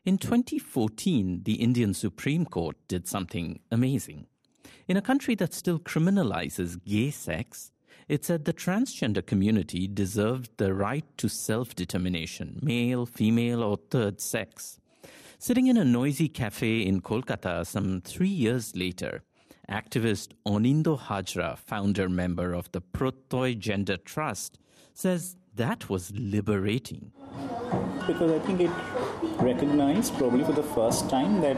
In 2014, the Indian Supreme Court did something amazing. In a country that still criminalizes gay sex, it said the transgender community deserved the right to self-determination, male, female, or third sex. Sitting in a noisy cafe in Kolkata some 3 years later, activist Onindo Hajra, founder member of the Protoy Gender Trust, says that was liberating. Because I think it recognized probably for the first time that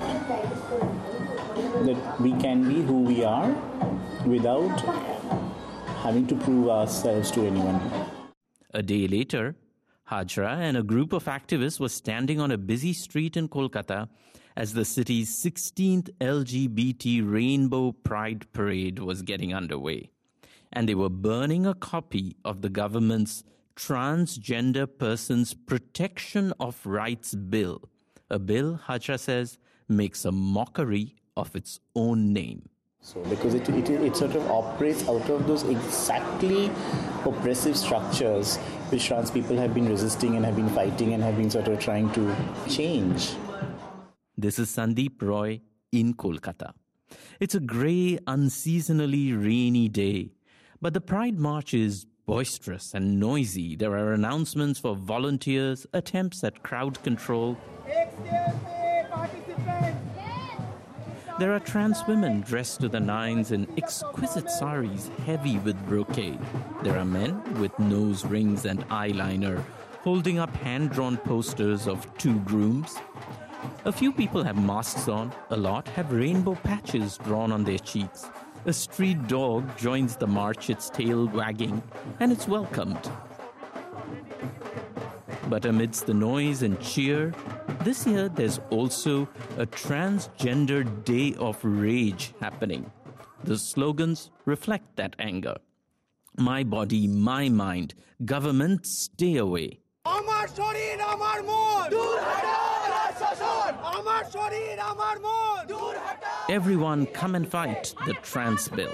we can be who we are without having to prove ourselves to anyone. A day later, Hajra and a group of activists were standing on a busy street in Kolkata as the city's 16th LGBT Rainbow Pride Parade was getting underway. And they were burning a copy of the government's Transgender Persons Protection of Rights Bill, a bill, Hajra says, makes a mockery of its own name. So, because it sort of operates out of those exactly oppressive structures which trans people have been resisting and have been fighting and have been sort of trying to change. This is Sandeep Roy in Kolkata. It's a grey, unseasonally rainy day, but the Pride March is boisterous and noisy. There are announcements for volunteers, attempts at crowd control. There are trans women dressed to the nines in exquisite saris heavy with brocade. There are men with nose rings and eyeliner holding up hand-drawn posters of two grooms. A few people have masks on, a lot have rainbow patches drawn on their cheeks. A street dog joins the march, its tail wagging, and it's welcomed. But amidst the noise and cheer, this year there's also a Transgender Day of Rage happening. The slogans reflect that anger. My body, my mind. Government, stay away. Amar shorir, amar mon. Dur hatao shashon. Amar shorir, amar mon. Dur hatao. Everyone come and fight the trans bill.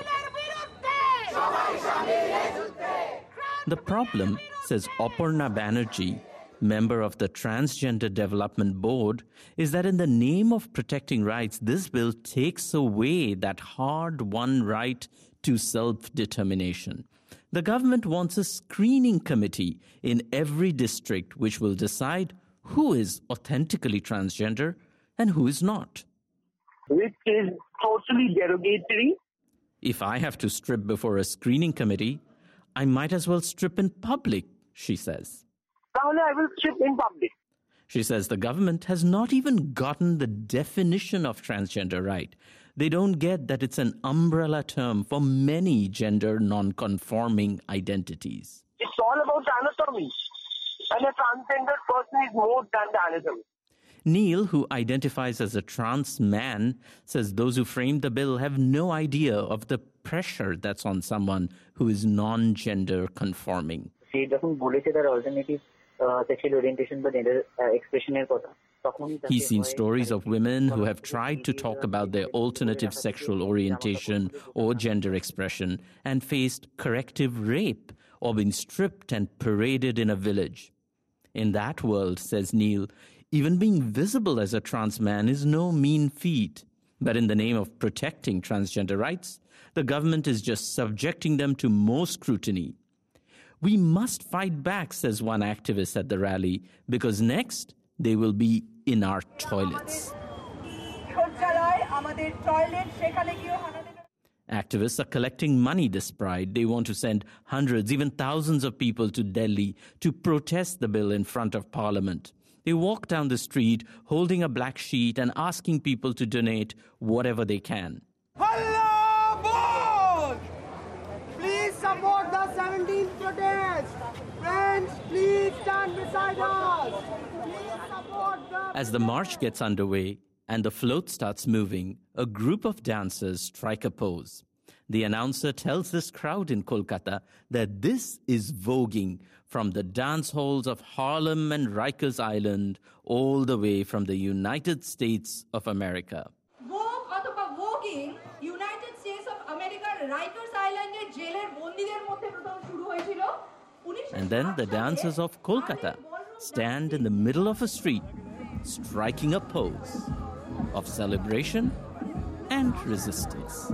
The problem, says Aparna Banerjee, member of the Transgender Development Board, is that in the name of protecting rights, this bill takes away that hard-won right to self-determination. The government wants a screening committee in every district which will decide who is authentically transgender and who is not. Which is totally derogatory. If I have to strip before a screening committee, I might as well strip in public, she says. I will strip in public. She says the government has not even gotten the definition of transgender right. They don't get that it's an umbrella term for many gender non-conforming identities. It's all about anatomy. And a transgender person is more than the anatomy. Neil, who identifies as a trans man, says those who framed the bill have no idea of the pressure that's on someone who is non-gender conforming. She doesn't believe that alternative sexual orientation but gender expression is possible. He's seen stories of women who have tried to talk about their alternative sexual orientation or gender expression and faced corrective rape or been stripped and paraded in a village. In that world, says Neil, even being visible as a trans man is no mean feat. But in the name of protecting transgender rights, the government is just subjecting them to more scrutiny. We must fight back, says one activist at the rally, because next they will be in our toilets. Activists are collecting money this Pride. They want to send hundreds, even thousands of people to Delhi to protest the bill in front of Parliament. They walk down the street holding a black sheet and asking people to donate whatever they can. Allah! Please support the 17th protest. Friends, please stand beside us. Please support the... As the march gets underway and the float starts moving, a group of dancers strike a pose. The announcer tells this crowd in Kolkata that this is voguing from the dance halls of Harlem and Rikers Island all the way from the United States of America. Vogue অথবা voguing United States of America Rikers Island এর জেলের বন্দীদের মধ্যে প্রথম শুরু হয়েছিল। And then the dancers of Kolkata stand in the middle of a street striking a pose of celebration and resistance.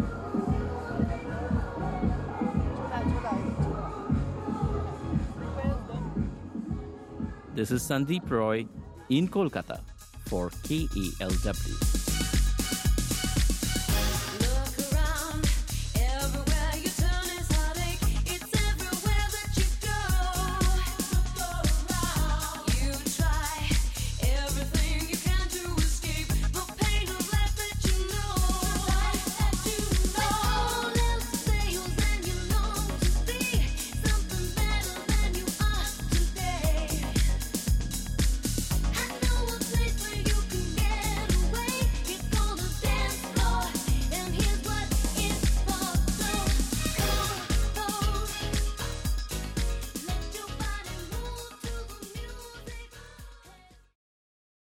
This is Sandeep Roy in Kolkata for KALW.